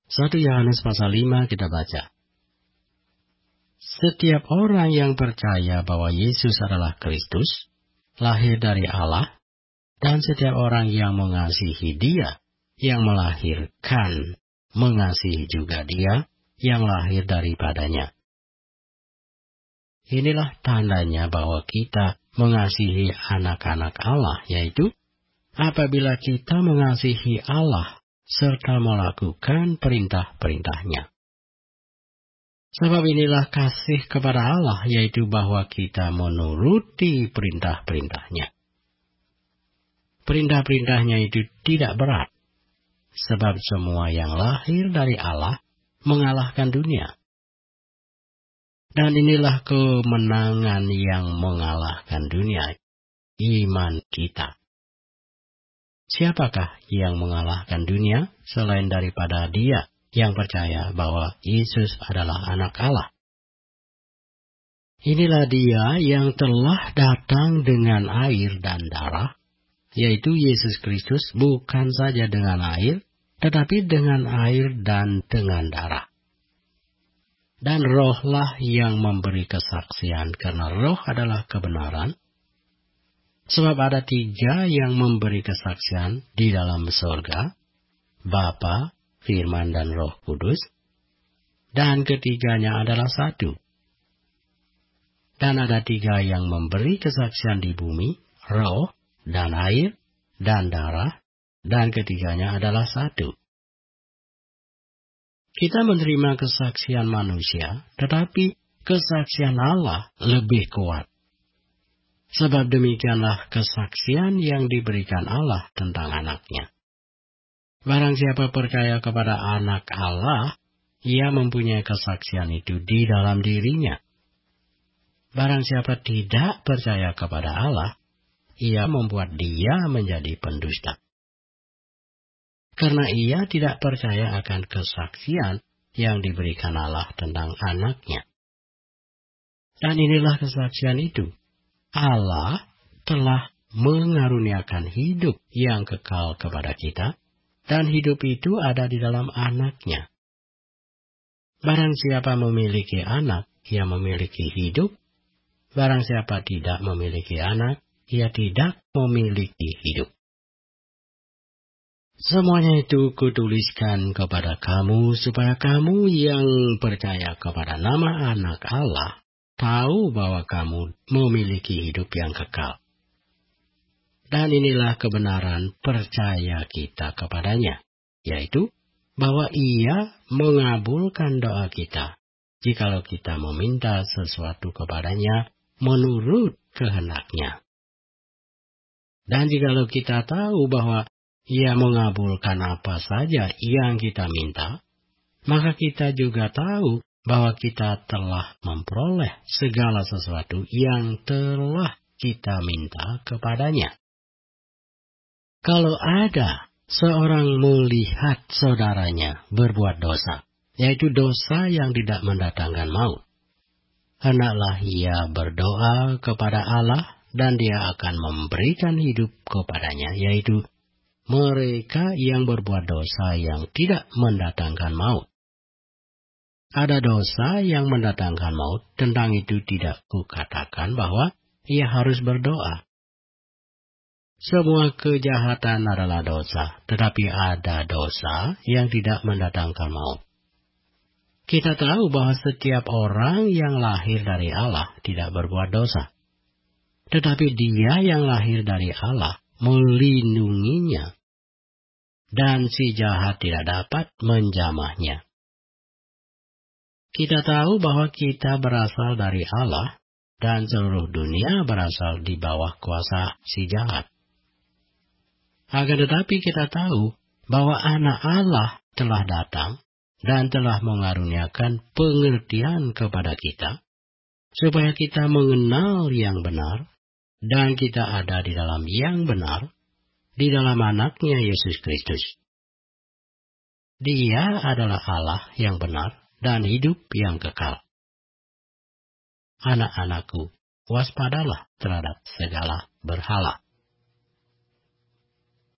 1 Yohanes pasal 5 kita baca. Setiap orang yang percaya bahwa Yesus adalah Kristus, lahir dari Allah, dan setiap orang yang mengasihi Dia, yang melahirkan, mengasihi juga Dia, yang lahir daripadanya. Inilah tandanya bahwa kita mengasihi anak-anak Allah, yaitu apabila kita mengasihi Allah serta melakukan perintah-perintahnya. Sebab inilah kasih kepada Allah, yaitu bahwa kita menuruti perintah-perintahnya. Perintah-perintahnya itu tidak berat, sebab semua yang lahir dari Allah mengalahkan dunia. Dan inilah kemenangan yang mengalahkan dunia, iman kita. Siapakah yang mengalahkan dunia selain daripada Dia yang percaya bahwa Yesus adalah anak Allah? Inilah Dia yang telah datang dengan air dan darah, yaitu Yesus Kristus, bukan saja dengan air, tetapi dengan air dan dengan darah. Dan Rohlah yang memberi kesaksian, karena Roh adalah kebenaran. Sebab ada 3 yang memberi kesaksian di dalam surga, Bapa, Firman, dan Roh Kudus, dan ketiganya adalah satu. Dan ada 3 yang memberi kesaksian di bumi, Roh, dan air, dan darah, dan ketiganya adalah satu. Kita menerima kesaksian manusia, tetapi kesaksian Allah lebih kuat. Sebab demikianlah kesaksian yang diberikan Allah tentang anaknya. Barang siapa percaya kepada anak Allah, ia mempunyai kesaksian itu di dalam dirinya. Barang siapa tidak percaya kepada Allah, ia membuat dia menjadi pendusta. Karena ia tidak percaya akan kesaksian yang diberikan Allah tentang anaknya. Dan inilah kesaksian itu. Allah telah mengaruniakan hidup yang kekal kepada kita, dan hidup itu ada di dalam anaknya. Barang siapa memiliki anak, ia memiliki hidup. Barang siapa tidak memiliki anak, ia tidak memiliki hidup. Semuanya itu kutuliskan kepada kamu, supaya kamu yang percaya kepada nama anak Allah, tahu bahwa kamu memiliki hidup yang kekal. Dan inilah kebenaran percaya kita kepadanya, yaitu bahwa Ia mengabulkan doa kita, jikalau kita meminta sesuatu kepadanya menurut kehendak-Nya. Dan jikalau kita tahu bahwa Ia mengabulkan apa saja yang kita minta, maka kita juga tahu bahwa kita telah memperoleh segala sesuatu yang telah kita minta kepadanya. Kalau ada seorang melihat saudaranya berbuat dosa, yaitu dosa yang tidak mendatangkan maut, hendaklah ia berdoa kepada Allah, dan Dia akan memberikan hidup kepadanya, yaitu mereka yang berbuat dosa yang tidak mendatangkan maut. Ada dosa yang mendatangkan maut, tentang itu tidak kukatakan bahwa ia harus berdoa. Semua kejahatan adalah dosa, tetapi ada dosa yang tidak mendatangkan maut. Kita tahu bahwa setiap orang yang lahir dari Allah tidak berbuat dosa. Tetapi Dia yang lahir dari Allah melindunginya, dan si jahat tidak dapat menjamahnya. Kita tahu bahwa kita berasal dari Allah, dan seluruh dunia berasal di bawah kuasa si jahat. Akan tetapi kita tahu bahwa anak Allah telah datang dan telah mengaruniakan pengertian kepada kita, supaya kita mengenal yang benar, dan kita ada di dalam yang benar, di dalam anaknya Yesus Kristus. Dia adalah Allah yang benar dan hidup yang kekal. Anak-anakku, waspadalah terhadap segala berhala.